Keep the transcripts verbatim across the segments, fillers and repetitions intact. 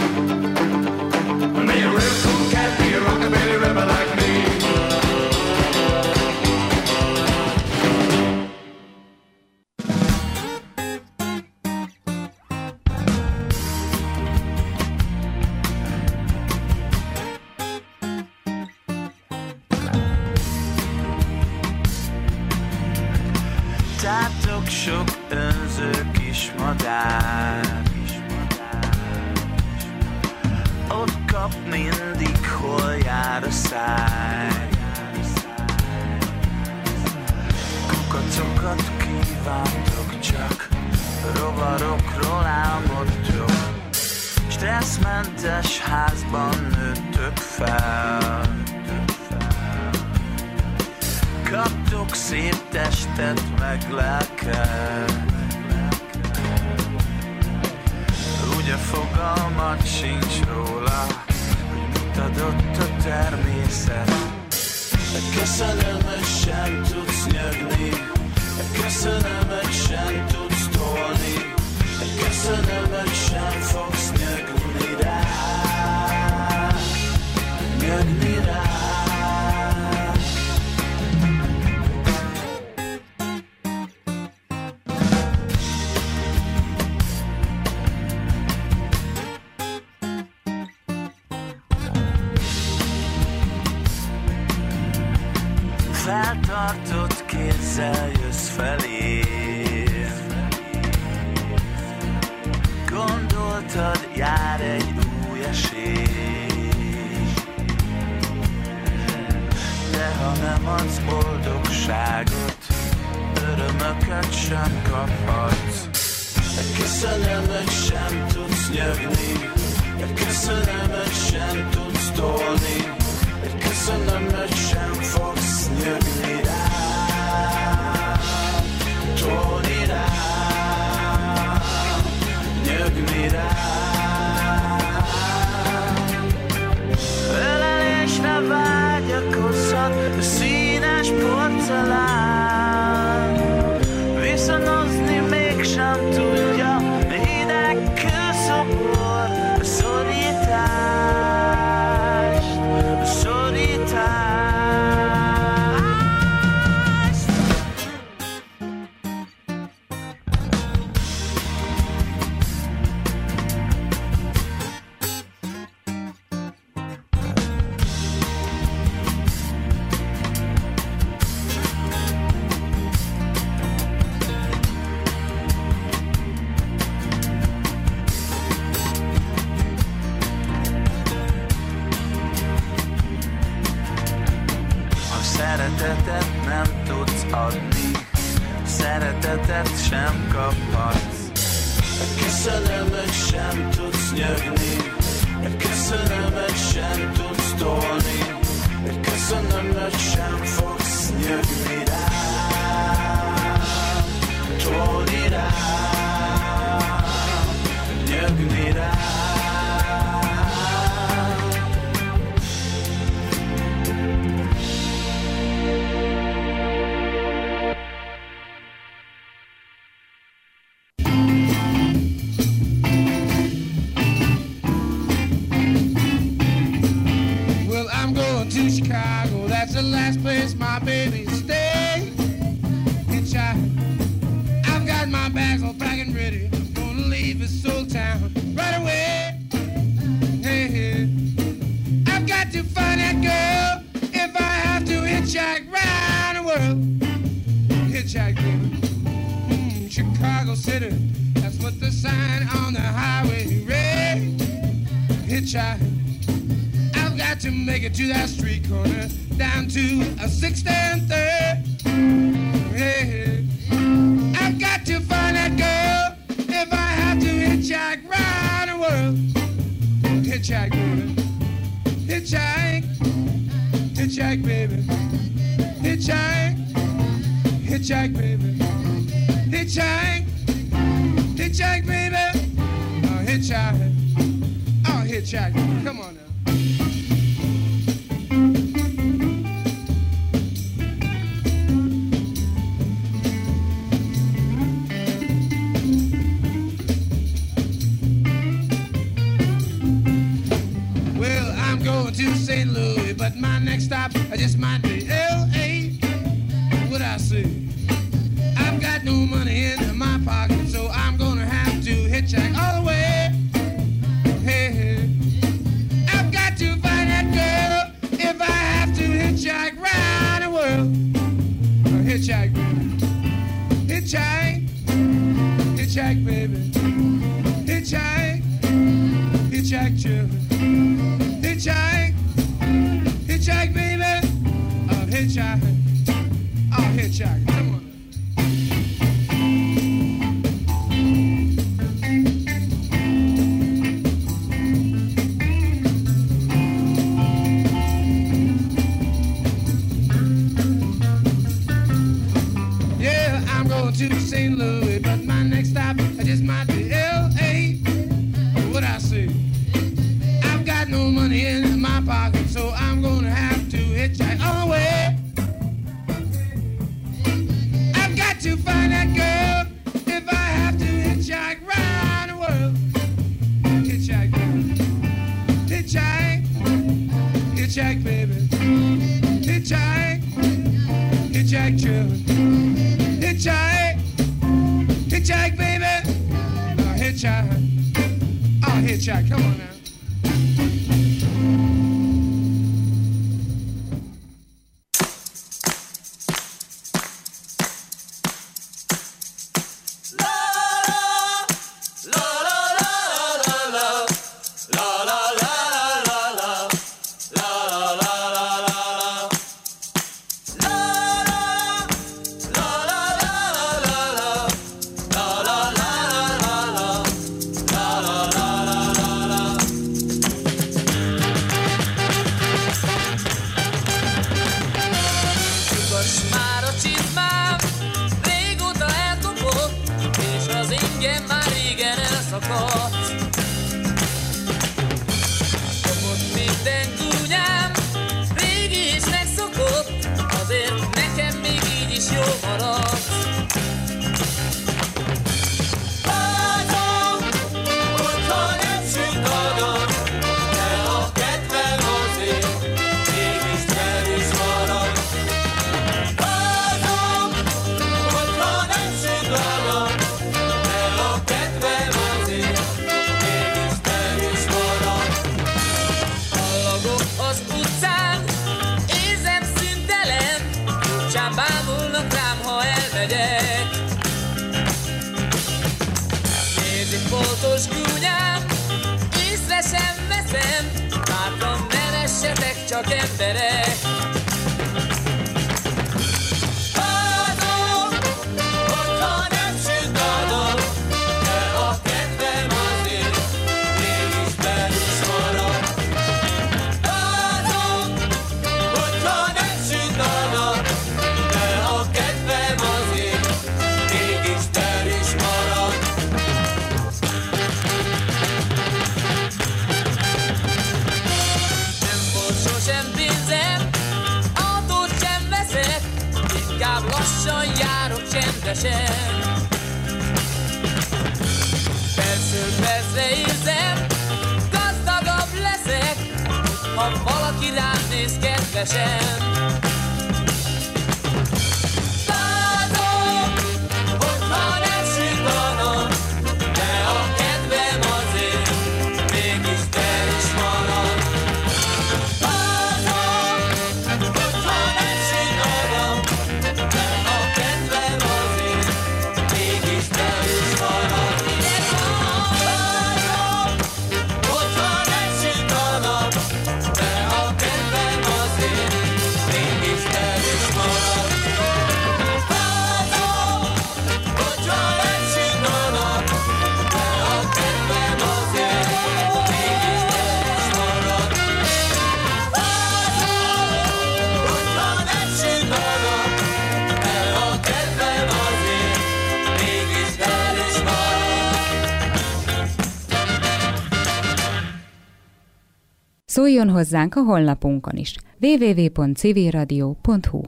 Be a real cool cat, be a rockabilly rebel like me. Tátok sok önző kis madár, ott kap mindig, hol jár a száj. Kukacokat kívántok csak, rovarokról álmodtok, stresszmentes házban nőttök fel. Kaptok szép testet, meg lelket, ugye fogalmat sincs róla, hogy mit adott a természet. Köszönöm, hogy sem tudsz nyögni, köszönöm, hogy sem tudsz tolni, köszönöm, hogy sem fogsz nyögni rá, nyögni rá. Feltartott kézzel jössz felé, gondoltad, jár egy új esély, de ha nem adsz boldogságot, örömöket sem kaphatsz. Köszönöm, hogy sem tudsz nyögni, köszönöm, hogy sem tudsz tolni, köszönöm, hogy sem fogsz nyögni rá, tolni rá, nyögni rá. Ölelésre vágyakozhat a színes porcelán, viszonozni mégsem tudja, hideg kőszobor a szorítást, a szorítást. Szeretetet nem tudsz adni, szeretetet sem kaphatsz. Köszönöm, hogy sem tudsz nyögni, köszönöm, hogy sem tudsz tolni, köszönöm, hogy sem fogsz nyögni rá, tolni rá, nyögni rá. Chicago, that's the last place my baby stay. Hitchhike, I've got my bags all packed and ready. I'm gonna leave this old town right away. Hey, hey. I've got to find that girl if I have to hitchhike round the world. Hitchhike, baby. Mm, Chicago City, that's what the sign on the highway read. Hitchhike. Got to make it to that street corner, down to a sixth and third. Hey, I've got to find that girl if I have to hitchhike round the world. Hitchhike, baby. Hitchhike. Hitchhike, baby. Hitchhike. Hitchhike, baby. Hitchhike. Hitchhike, baby. Oh, hitchhike. Oh, hitchhike. Come on now. going to Saint Louis, but my next stop I just might be L A. What I say? I've got no money in my pocket, so I'm gonna have to hitchhike all the way. Hey, hey. I've got to find that girl if I have to hitchhike round the world. Uh, hitchhike, hitchhike, hitchhike, baby. Hitchhike, hitchhike, children. Hitchhike, hitchhike, baby. Uh, hitchhike, oh, hitchhike. Come on. To Saint Louis, but my next stop I just might be L A. What I say? I've got no money in my pocket, so I'm gonna have to hitchhike all the way. I've got to find that girl if I have to hitchhike round the world. Hitchhike, hitchhike, hitchhike, baby. Hitchhike, hitchhike, children. Hitchhike, hitchhike, baby. Oh, hitchhike. Oh, hitchhike. Come on now. Csak emberek. Adom, hogyha nem süt a nap, de a kedvem azért mégis belüs marad. Adom, hogyha nem süt a nap, de a kedvem azért mégis belüs marad. Sosem pénzem, autót sem veszek, inkább lassan járok csendesen. Percről percre érzem, gazdagabb leszek, ha valaki rám néz kedvesen. Látom, hogyha nem süt a nap, de a kedvem azért mégis te is marad. Szóljon hozzánk a honlapunkon is double-u double-u double-u pont civil radio pont hu.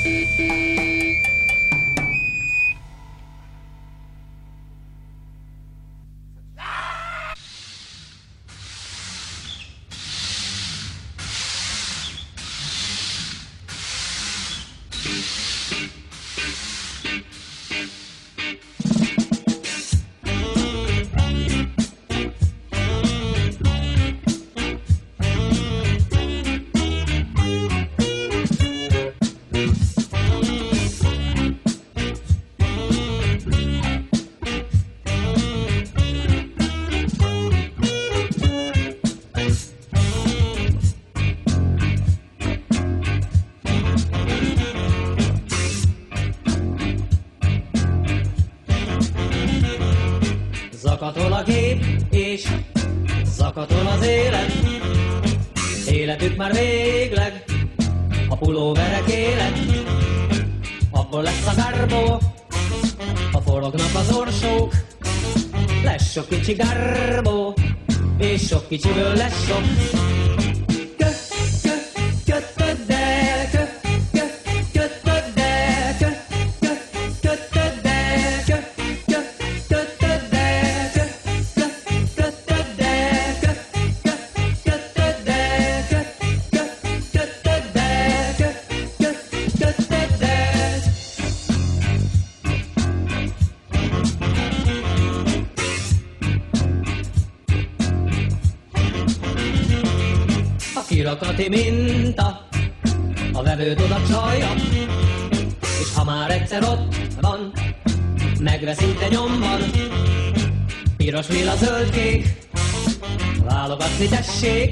Zakatol a gép, és zakatol az élet. Életük már végleg, a pulóverek élet. Abból lesz a garbó, ha forognak az orsók. Lesz sok kicsi garbó, és sok kicsiből lesz sok. Kö, kö, kötöd el, kö, kö, kötöd el, kö, kö, kötöd el, kö, kö, kötöd el, kö, kö, kötöd el, kö, kö, kötöd el, kö, kö, kötöd el, kö, kö, kötöd el. A kirakati minta, a vevőd oda csalja, és ha már egyszer ott van, megvesz szinte nyomban. Piros, lila, zöld, kék, válogatni tessék.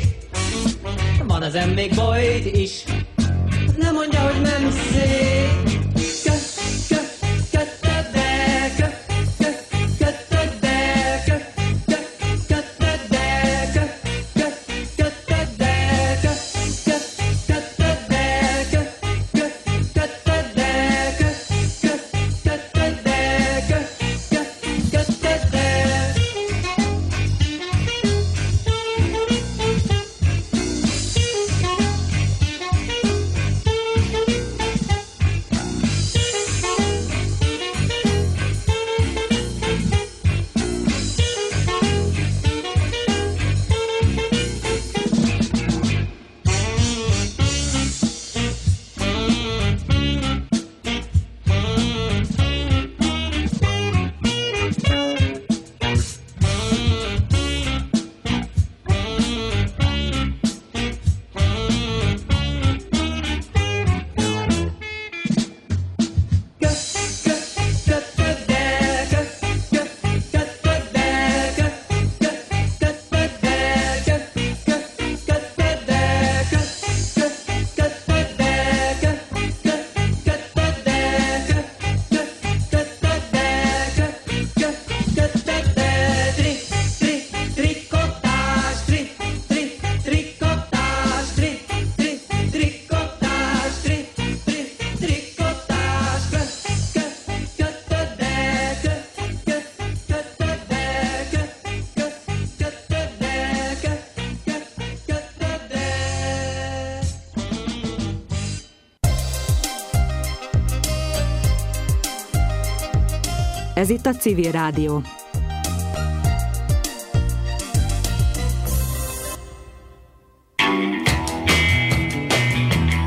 Van ezen még bajt is, nem mondja, hogy nem szép. Kö, kö, kötöd el, kö, kö, kötöd el, kö, kö, kötöd el, kö, kö, kötöd el, kö, kö, kötöd el, kö, kö, kötöd el, kö, kö, kötöd el, kö, kö, kötöd el. Ez itt a Civil Rádió.